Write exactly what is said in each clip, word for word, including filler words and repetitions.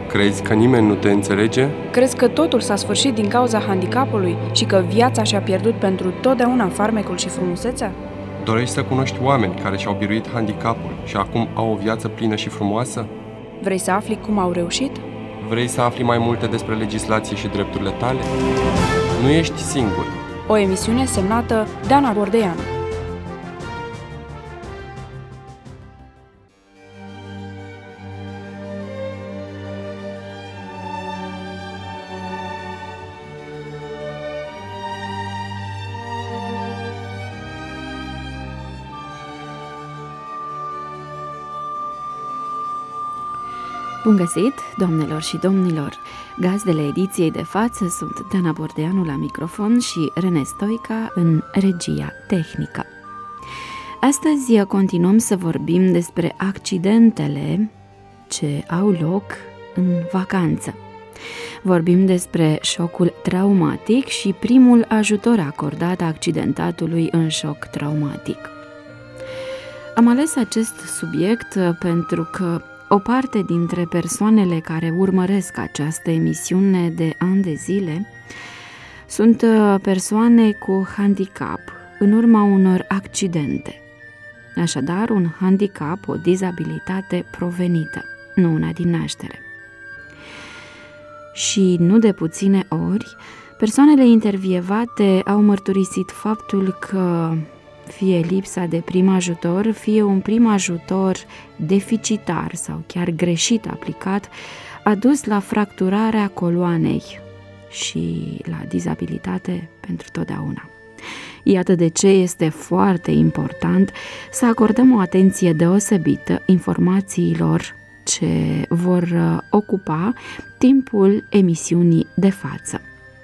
Crezi că nimeni nu te înțelege? Crezi că totul s-a sfârșit din cauza handicapului și că viața și-a pierdut pentru totdeauna farmecul și frumusețea? Dorești să cunoști oameni care și-au biruit handicapul și acum au o viață plină și frumoasă? Vrei să afli cum au reușit? Vrei să afli mai multe despre legislație și drepturile tale? Nu ești singur. O emisiune semnată Dana Bordeanu. Bun găsit, doamnelor și domnilor! Gazdele ediției de față sunt Dana Bordeanu la microfon și Rene Stoica în regia tehnică. Astăzi continuăm să vorbim despre accidentele ce au loc în vacanță. Vorbim despre șocul traumatic și primul ajutor acordat accidentatului în șoc traumatic. Am ales acest subiect pentru că o parte dintre persoanele care urmăresc această emisiune de ani de zile sunt persoane cu handicap în urma unor accidente. Așadar, un handicap, o dizabilitate provenită, nu una din naștere. Și nu de puține ori, persoanele intervievate au mărturisit faptul că fie lipsa de prim ajutor, fie un prim ajutor deficitar sau chiar greșit aplicat, a dus la fracturarea coloanei și la dizabilitate pentru totdeauna. Iată de ce este foarte important să acordăm o atenție deosebită informațiilor ce vor ocupa timpul emisiunii de față.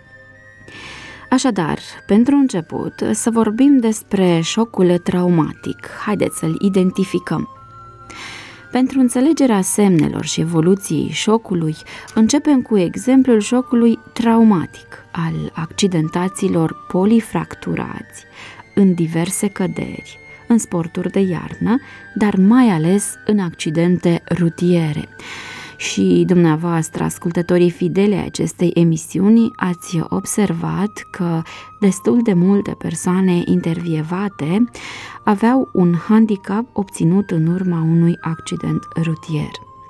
Așadar, pentru început, să vorbim despre șocul traumatic. Haideți să-l identificăm. Pentru înțelegerea semnelor și evoluției șocului, începem cu exemplul șocului traumatic al accidentaților polifracturați în diverse căderi, în sporturi de iarnă, dar mai ales în accidente rutiere. Și dumneavoastră, ascultătorii fideli ai acestei emisiuni, ați observat că destul de multe persoane intervievate aveau un handicap obținut în urma unui accident rutier.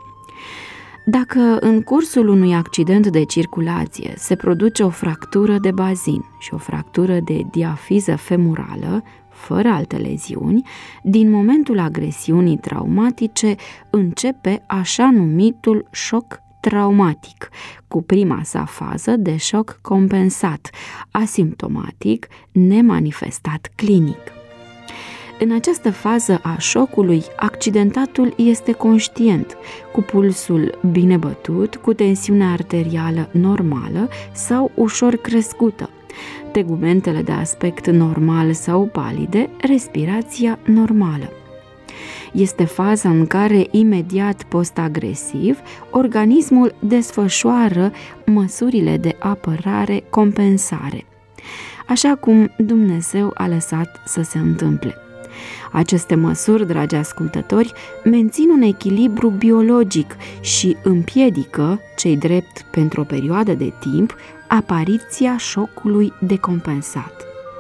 Dacă în cursul unui accident de circulație se produce o fractură de bazin și o fractură de diafiză femurală, fără alte leziuni, din momentul agresiunii traumatice începe așa numitul șoc traumatic, cu prima sa fază de șoc compensat, asimptomatic, nemanifestat clinic. În această fază a șocului, accidentatul este conștient, cu pulsul bine bătut, cu tensiunea arterială normală sau ușor crescută, tegumentele de aspect normal sau palide, respirația normală. Este faza în care, imediat post-agresiv, organismul desfășoară măsurile de apărare compensare, așa cum Dumnezeu a lăsat să se întâmple. Aceste măsuri, dragi ascultători, mențin un echilibru biologic și împiedică, cei drept pentru o perioadă de timp, apariția șocului decompensat.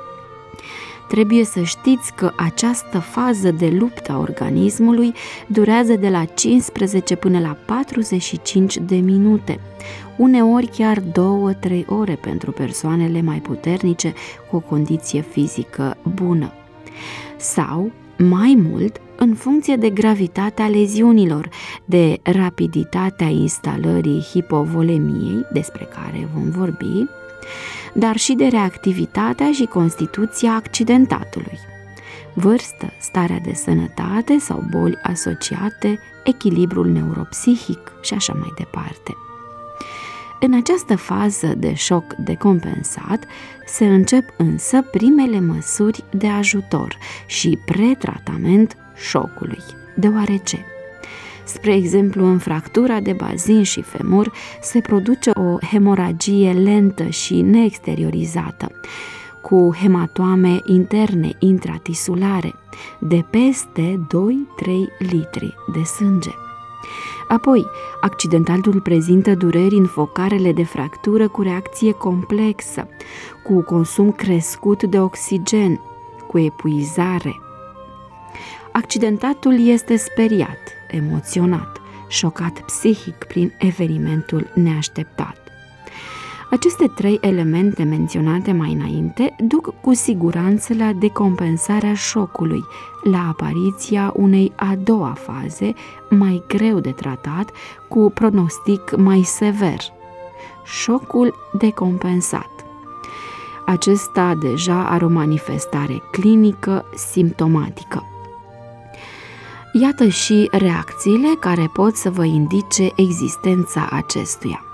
Trebuie să știți că această fază de luptă a organismului durează de la cincisprezece până la patruzeci și cinci de minute, uneori chiar două-trei ore pentru persoanele mai puternice cu o condiție fizică bună. Sau, mai mult, în funcție de gravitatea leziunilor, de rapiditatea instalării hipovolemiei, despre care vom vorbi, dar și de reactivitatea și constituția accidentatului, vârstă, starea de sănătate sau boli asociate, echilibrul neuropsihic și așa mai departe. În această fază de șoc decompensat se încep însă primele măsuri de ajutor și pretratament șocului, deoarece, spre exemplu, în fractura de bazin și femur se produce o hemoragie lentă și neexteriorizată, cu hematoame interne intratisulare de peste doi trei litri de sânge. Apoi, accidentatul prezintă dureri în focarele de fractură cu reacție complexă, cu consum crescut de oxigen, cu epuizare. Accidentatul este speriat, emoționat, șocat psihic prin evenimentul neașteptat. Aceste trei elemente menționate mai înainte duc cu siguranță la decompensarea șocului, la apariția unei a doua faze, mai greu de tratat, cu pronostic mai sever. Șocul decompensat. Acesta deja are o manifestare clinică simptomatică. Iată și reacțiile care pot să vă indice existența acestuia.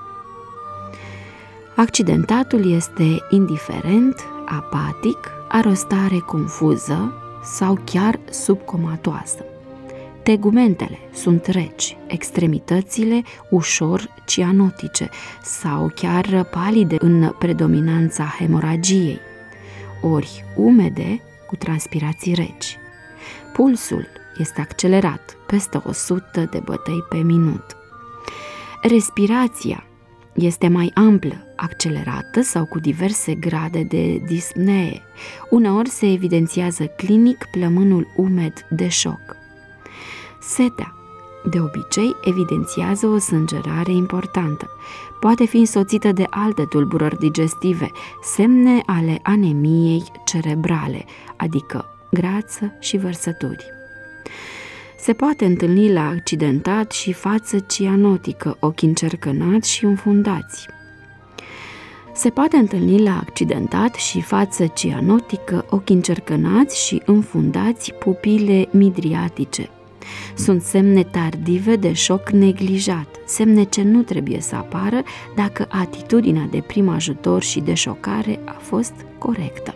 Accidentatul este indiferent, apatic, are o stare confuză sau chiar subcomatoasă. Tegumentele sunt reci, extremitățile ușor cianotice sau chiar palide în predominanța hemoragiei, ori umede cu transpirații reci. Pulsul este accelerat, peste o sută de bătăi pe minut. Respirația este mai amplă, accelerată sau cu diverse grade de dispnee. Uneori se evidențiază clinic plămânul umed de șoc. Setea, de obicei, evidențiază o sângerare importantă. Poate fi însoțită de alte tulburări digestive, semne ale anemiei cerebrale, adică grață și vărsături. Se poate întâlni la accidentat și față cianotică, ochi încercănați și înfundați. Se poate întâlni la accidentat și față cianotică, ochi încercănați și înfundați, pupile midriatice. Sunt semne tardive de șoc neglijat, semne ce nu trebuie să apară dacă atitudinea de prim ajutor și de șocare a fost corectă.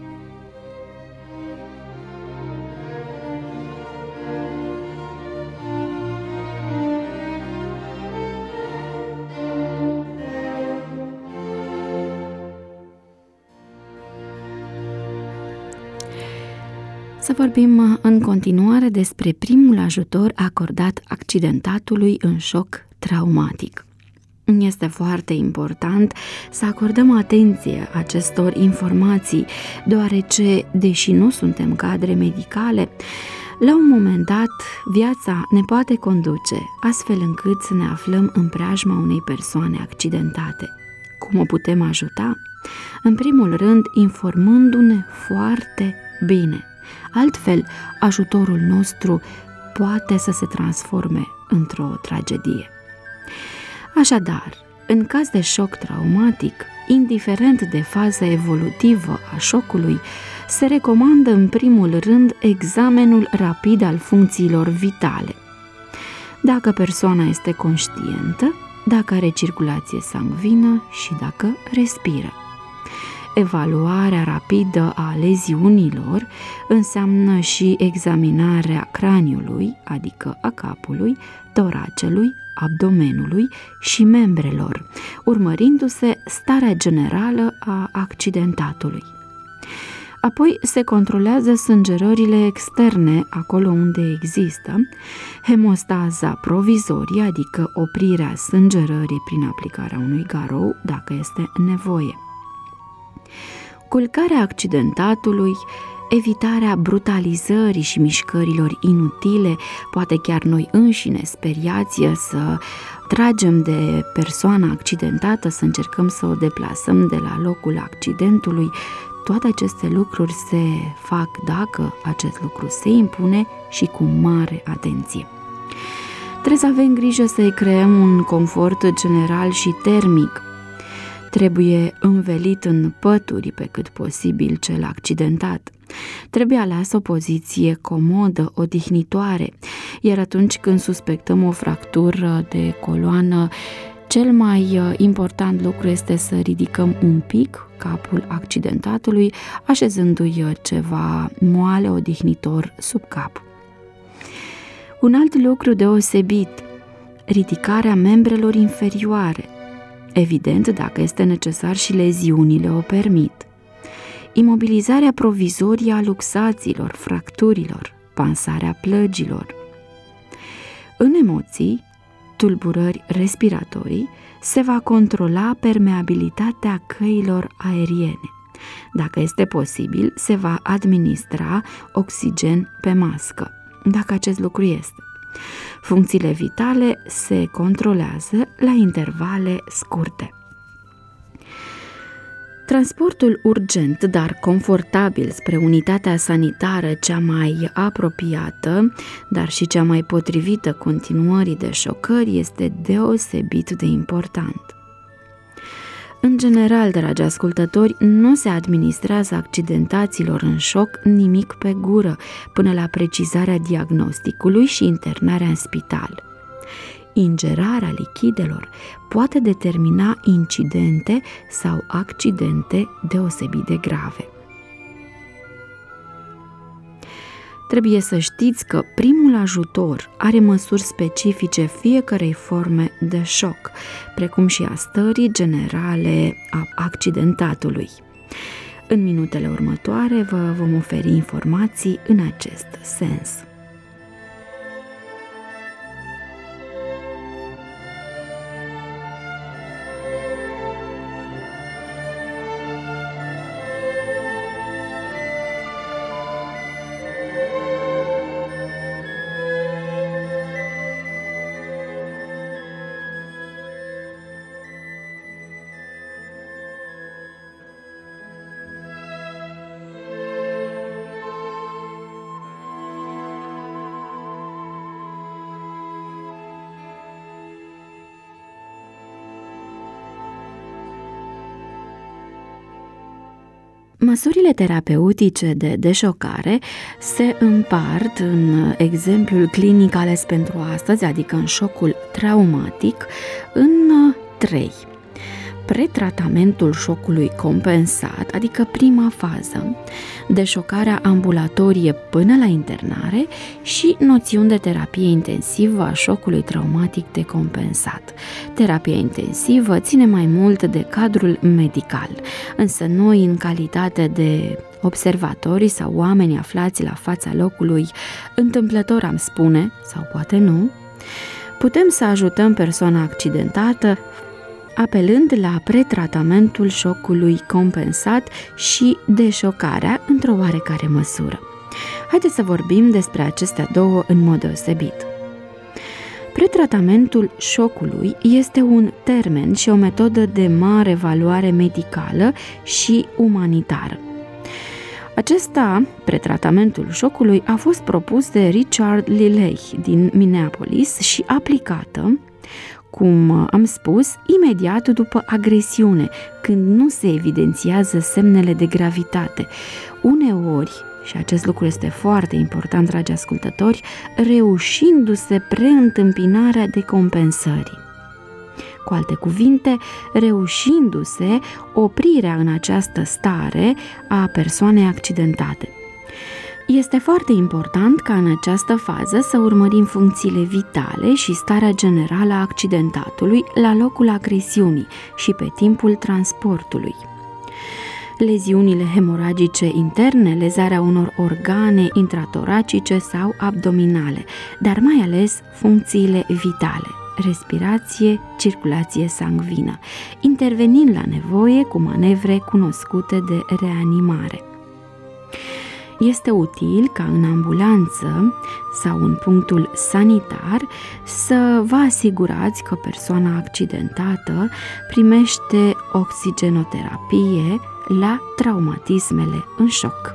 Să vorbim în continuare despre primul ajutor acordat accidentatului în șoc traumatic. Este foarte important să acordăm atenție acestor informații, deoarece, deși nu suntem cadre medicale, la un moment dat viața ne poate conduce astfel încât să ne aflăm în preajma unei persoane accidentate. Cum o putem ajuta? În primul rând, informându-ne foarte bine. Altfel, ajutorul nostru poate să se transforme într-o tragedie. Așadar, în caz de șoc traumatic, indiferent de faza evolutivă a șocului, se recomandă în primul rând examenul rapid al funcțiilor vitale. Dacă persoana este conștientă, dacă are circulație sanguină și dacă respiră. Evaluarea rapidă a leziunilor înseamnă și examinarea craniului, adică a capului, toracelui, abdomenului și membrelor, urmărindu-se starea generală a accidentatului. Apoi se controlează sângerările externe acolo unde există, hemostaza provizorie, adică oprirea sângerării prin aplicarea unui garou, dacă este nevoie. Culcarea accidentatului, evitarea brutalizării și mișcărilor inutile, poate chiar noi înșine speriați să tragem de persoana accidentată, să încercăm să o deplasăm de la locul accidentului. Toate aceste lucruri se fac dacă acest lucru se impune și cu mare atenție. Trebuie să avem grijă să-i creăm un confort general și termic. Trebuie învelit în pături pe cât posibil cel accidentat. Trebuie aleasă o poziție comodă, odihnitoare, iar atunci când suspectăm o fractură de coloană, cel mai important lucru este să ridicăm un pic capul accidentatului, așezându-i ceva moale, odihnitor sub cap. Un alt lucru deosebit, ridicarea membrelor inferioare. Evident, dacă este necesar și leziunile o permit. Imobilizarea provizorie a luxațiilor, fracturilor, pansarea plăgilor. În emoții, tulburări respiratorii, se va controla permeabilitatea căilor aeriene. Dacă este posibil, se va administra oxigen pe mască, dacă acest lucru este. Funcțiile vitale se controlează la intervale scurte. Transportul urgent, dar confortabil spre unitatea sanitară cea mai apropiată, dar și cea mai potrivită continuării de șocări, este deosebit de important. În general, dragi ascultători, nu se administrează accidentaților în șoc nimic pe gură până la precizarea diagnosticului și internarea în spital. Ingerarea lichidelor poate determina incidente sau accidente deosebit de grave. Trebuie să știți că primul ajutor are măsuri specifice fiecărei forme de șoc, precum și a stării generale a accidentatului. În minutele următoare vă vom oferi informații în acest sens. Măsurile terapeutice de deșocare se împart în exemplul clinic ales pentru astăzi, adică în șocul traumatic, în trei. Pretratamentul șocului compensat, adică prima fază, deșocarea ambulatorie până la internare și noțiuni de terapie intensivă a șocului traumatic decompensat. Terapia intensivă ține mai mult de cadrul medical, însă noi, în calitate de observatori sau oameni aflați la fața locului, întâmplător am spune, sau poate nu, putem să ajutăm persoana accidentată apelând la pretratamentul șocului compensat și deșocarea într-o oarecare măsură. Haideți să vorbim despre acestea două în mod deosebit. Pretratamentul șocului este un termen și o metodă de mare valoare medicală și umanitară. Acesta, pretratamentul șocului, a fost propus de Richard Lilley din Minneapolis și aplicată, cum am spus, imediat după agresiune, când nu se evidențiază semnele de gravitate. Uneori, și acest lucru este foarte important, dragi ascultători, reușindu-se preîntâmpinarea decompensării. Cu alte cuvinte, reușindu-se oprirea în această stare a persoanei accidentate. Este foarte important ca în această fază să urmărim funcțiile vitale și starea generală a accidentatului la locul agresiunii și pe timpul transportului. Leziunile hemoragice interne, lezarea unor organe intratoracice sau abdominale, dar mai ales funcțiile vitale, respirație, circulație sanguină, intervenind la nevoie cu manevre cunoscute de reanimare. Este util ca în ambulanță sau în punctul sanitar să vă asigurați că persoana accidentată primește oxigenoterapie la traumatismele în șoc.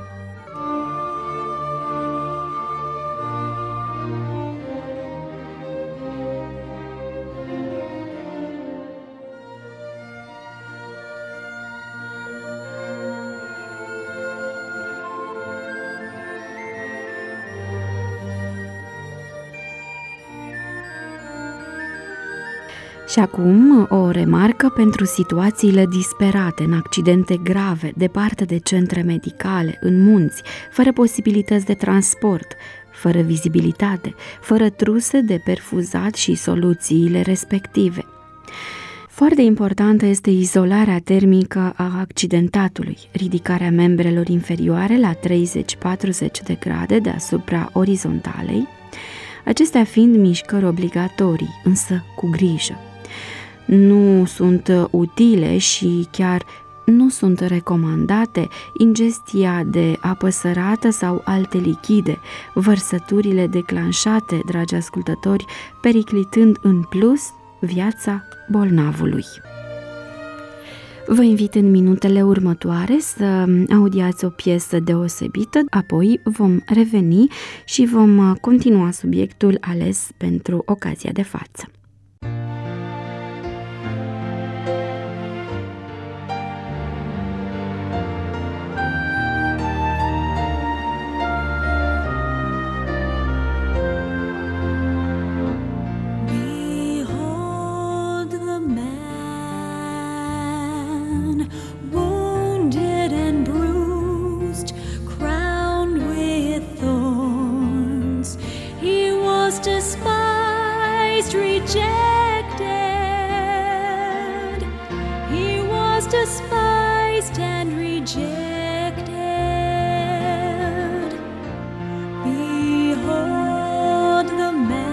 Și acum o remarcă pentru situațiile disperate, în accidente grave, departe de centre medicale, în munți, fără posibilități de transport, fără vizibilitate, fără truse de perfuzat și soluțiile respective. Foarte importantă este izolarea termică a accidentatului, ridicarea membrelor inferioare la treizeci patruzeci de grade deasupra orizontalei, acestea fiind mișcări obligatorii, însă cu grijă. Nu sunt utile și chiar nu sunt recomandate ingestia de apă sărată sau alte lichide, vărsăturile declanșate, dragi ascultători, periclitând în plus viața bolnavului. Vă invit în minutele următoare să audiați o piesă deosebită, apoi vom reveni și vom continua subiectul ales pentru ocazia de față. Despised and rejected, behold the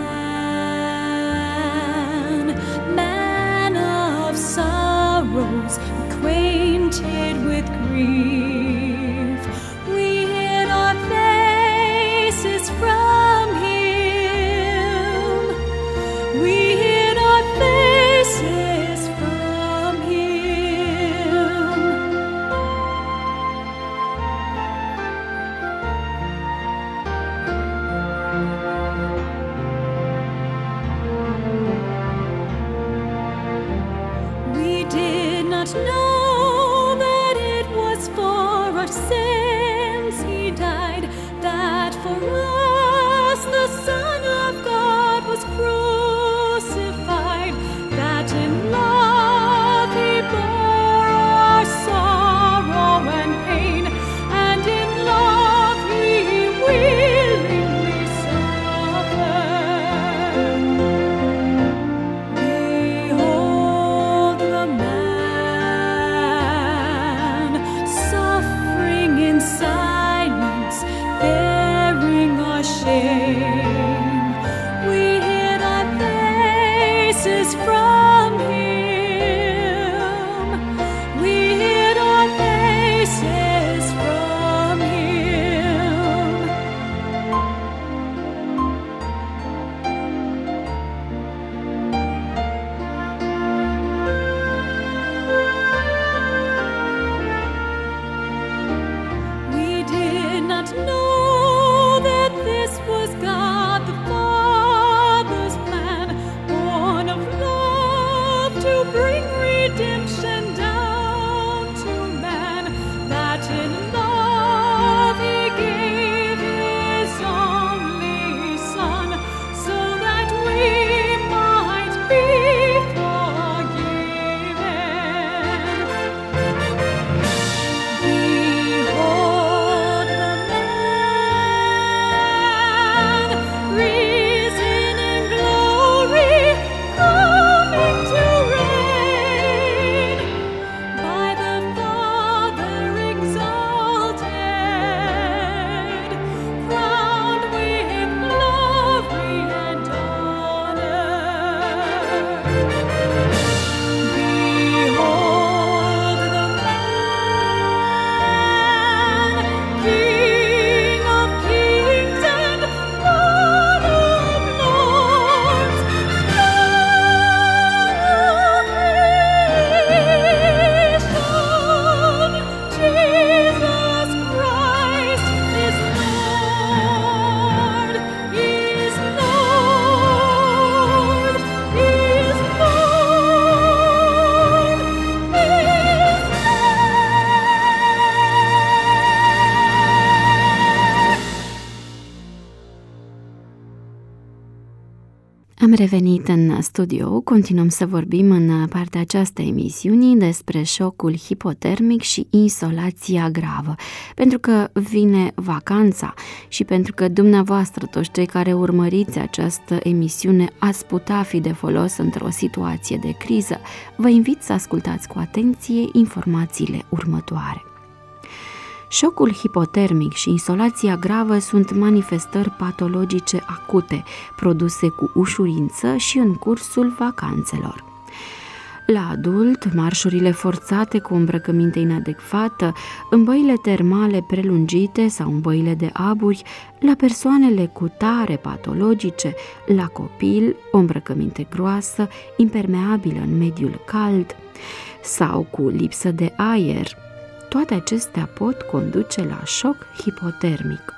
man, man of sorrows, acquainted with grief. We hid our faces from him, we hid our faces from him. We did not know that it was for our sins he died, that for us the Son of God was crucified, that in love he bore our sorrow and pain, and in love he willingly suffered. Behold the man, suffering in silence, bearing our shame. We hid our faces from him, we hid our faces from him. We did not know that this was God the Father's plan, born of love to bring redemption down to man, that in love he gave his only Son, so that we might be forgiven. Behold the man, risen in glory, coming to reign, by the Father exalted, crowned with glory and honor. Behold the man, King of kings and Lord of lords, Lord of creation, Jesus Christ is Lord, is Lord, is Lord, is Am revenit în studio, continuăm să vorbim în partea aceasta emisiunii despre șocul hipotermic și insolația gravă, pentru că vine vacanța și pentru că dumneavoastră, toți cei care urmăriți această emisiune, ați putea fi de folos într-o situație de criză, vă invit să ascultați cu atenție informațiile următoare. Șocul hipotermic și insolația gravă sunt manifestări patologice acute, produse cu ușurință și în cursul vacanțelor. La adult, marșurile forțate cu o îmbrăcăminte inadecvată, în băile termale prelungite sau în băile de aburi, la persoanele cu tare patologice, la copil, o îmbrăcăminte groasă, impermeabilă în mediul cald sau cu lipsă de aer. Toate acestea pot conduce la șoc hipotermic.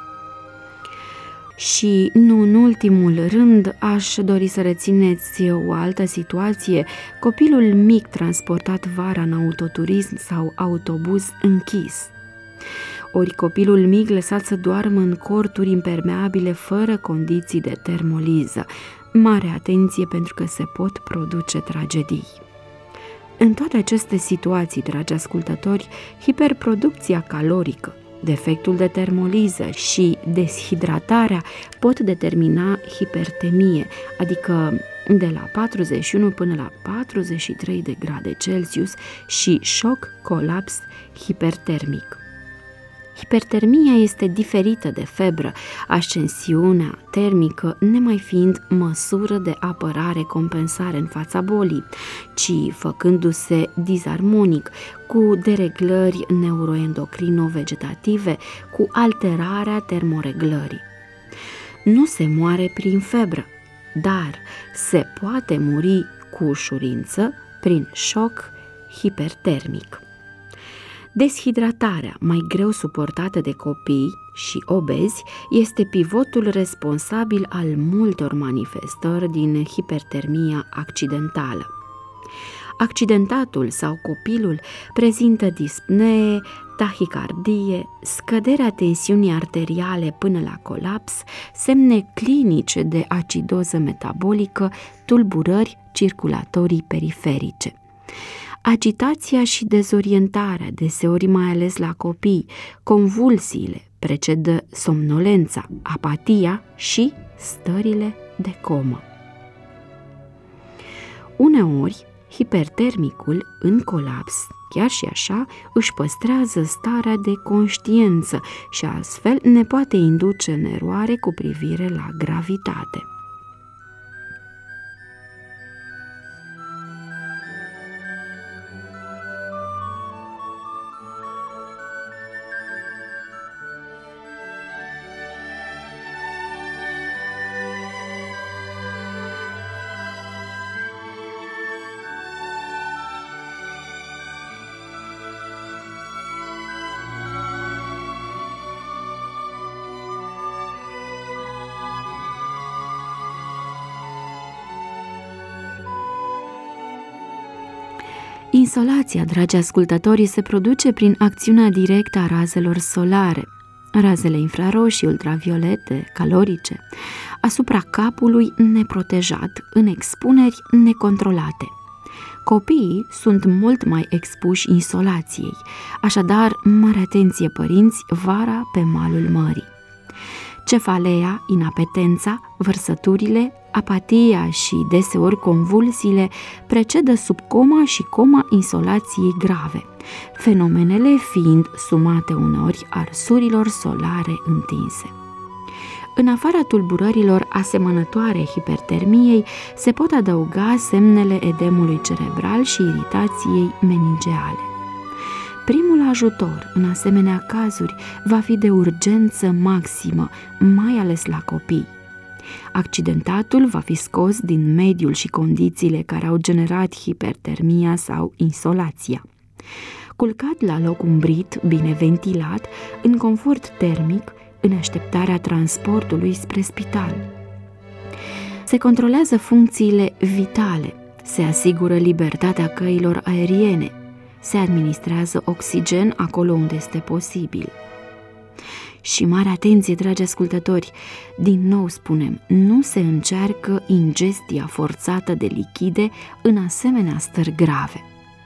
Și nu în ultimul rând aș dori să rețineți o altă situație, copilul mic transportat vara în autoturism sau autobuz închis. Ori copilul mic lăsat să doarmă în corturi impermeabile fără condiții de termoliză. Mare atenție pentru că se pot produce tragedii. În toate aceste situații, dragi ascultători, hiperproducția calorică, defectul de termoliză și deshidratarea pot determina hipertemie, adică de la patruzeci și unu până la patruzeci și trei de grade Celsius și șoc colaps hipertermic. Hipertermia este diferită de febră, ascensiunea termică nemai fiind măsură de apărare-compensare în fața bolii, ci făcându-se disarmonic, cu dereglări neuroendocrino-vegetative, cu alterarea termoreglării. Nu se moare prin febră, dar se poate muri cu ușurință prin șoc hipertermic. Deshidratarea, mai greu suportată de copii și obezi, este pivotul responsabil al multor manifestări din hipertermia accidentală. Accidentatul sau copilul prezintă dispnee, tahicardie, scăderea tensiunii arteriale până la colaps, semne clinice de acidoză metabolică, tulburări circulatorii periferice. Agitația și dezorientarea, deseori mai ales la copii, convulsiile, precedă somnolența, apatia și stările de comă. Uneori, hipertermicul, în colaps, chiar și așa, își păstrează starea de conștiință și astfel ne poate induce în eroare cu privire la gravitate. Insolația, dragi ascultători, se produce prin acțiunea directă a razelor solare, razele infraroșii, ultraviolete, calorice, asupra capului neprotejat, în expuneri necontrolate. Copiii sunt mult mai expuși insolației, așadar, mare atenție părinți, vara pe malul mării. Cefalea, inapetența, vărsăturile, apatia și deseori convulsiile precedă sub coma și coma insolației grave, fenomenele fiind sumate uneori arsurilor solare întinse. În afara tulburărilor asemănătoare hipertermiei, se pot adăuga semnele edemului cerebral și iritației meningeale. Primul ajutor în asemenea cazuri va fi de urgență maximă, mai ales la copii. Accidentatul va fi scos din mediul și condițiile care au generat hipertermia sau insolația. Culcat la loc umbrit, bine ventilat, în confort termic, în așteptarea transportului spre spital. Se controlează funcțiile vitale, se asigură libertatea căilor aeriene, se administrează oxigen acolo unde este posibil. Și mare atenție, dragi ascultători, din nou spunem, nu se încearcă ingestia forțată de lichide în asemenea stări grave.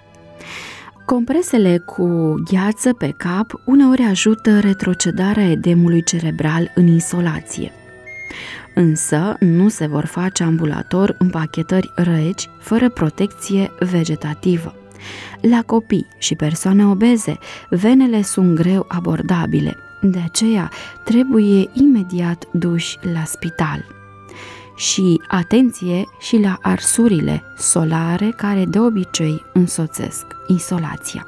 Compresele cu gheață pe cap uneori ajută retrocedarea edemului cerebral în insolație. Însă nu se vor face ambulator împachetări reci fără protecție vegetativă. La copii și persoane obeze, venele sunt greu abordabile, de aceea trebuie imediat duși la spital. Și atenție și la arsurile solare care de obicei însoțesc insolația.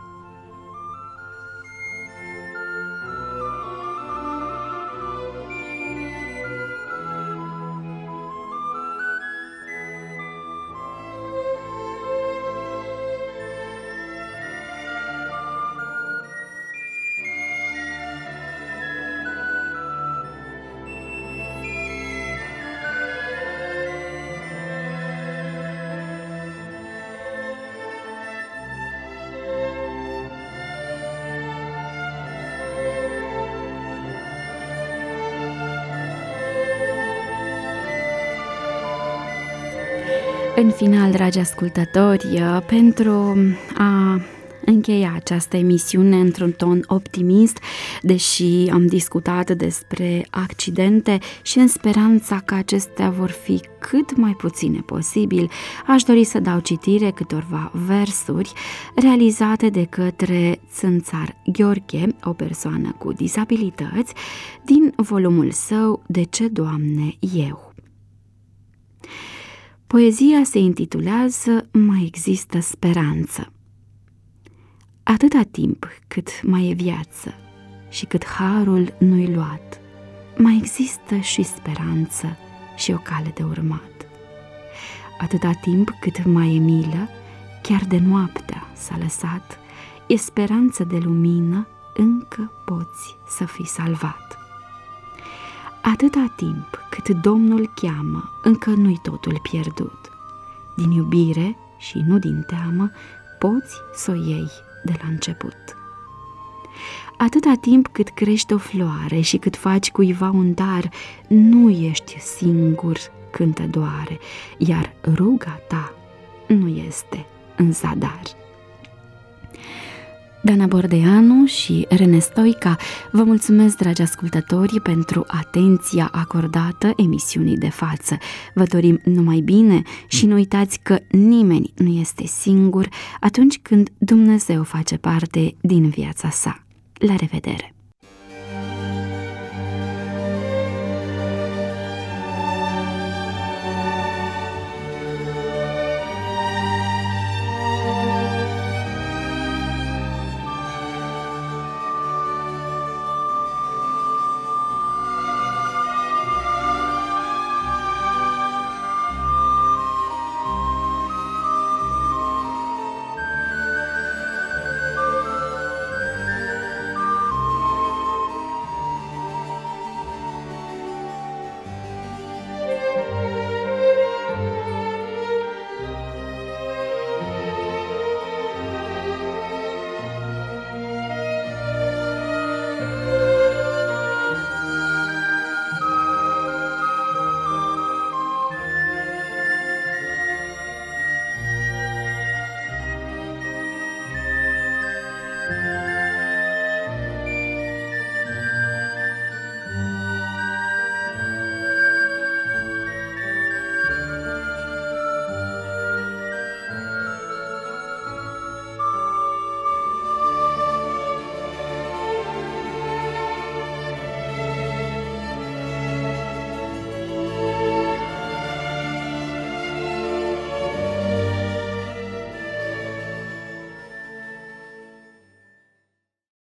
În final, dragi ascultători, pentru a încheia această emisiune într-un ton optimist, deși am discutat despre accidente și în speranța că acestea vor fi cât mai puține posibil, aș dori să dau citire câtorva versuri realizate de către Țânțar Gheorghe, o persoană cu dizabilități, din volumul său De ce, Doamne, eu? Poezia se intitulează Mai există speranță. Atâta timp cât mai e viață și cât harul nu-i luat, mai există și speranță și o cale de urmat. Atâta timp cât mai e milă, chiar de noaptea s-a lăsat, e speranță de lumină, încă poți să fii salvat. Atâta timp cât Domnul cheamă, încă nu-i totul pierdut. Din iubire și nu din teamă, poți să o iei de la început. Atâta timp cât crești o floare și cât faci cuiva un dar, nu ești singur când te doare, iar ruga ta nu este în zadar. Dana Bordeanu și Rene Stoica, vă mulțumesc, dragi ascultători, pentru atenția acordată emisiunii de față. Vă dorim numai bine și nu uitați că nimeni nu este singur atunci când Dumnezeu face parte din viața sa. La revedere!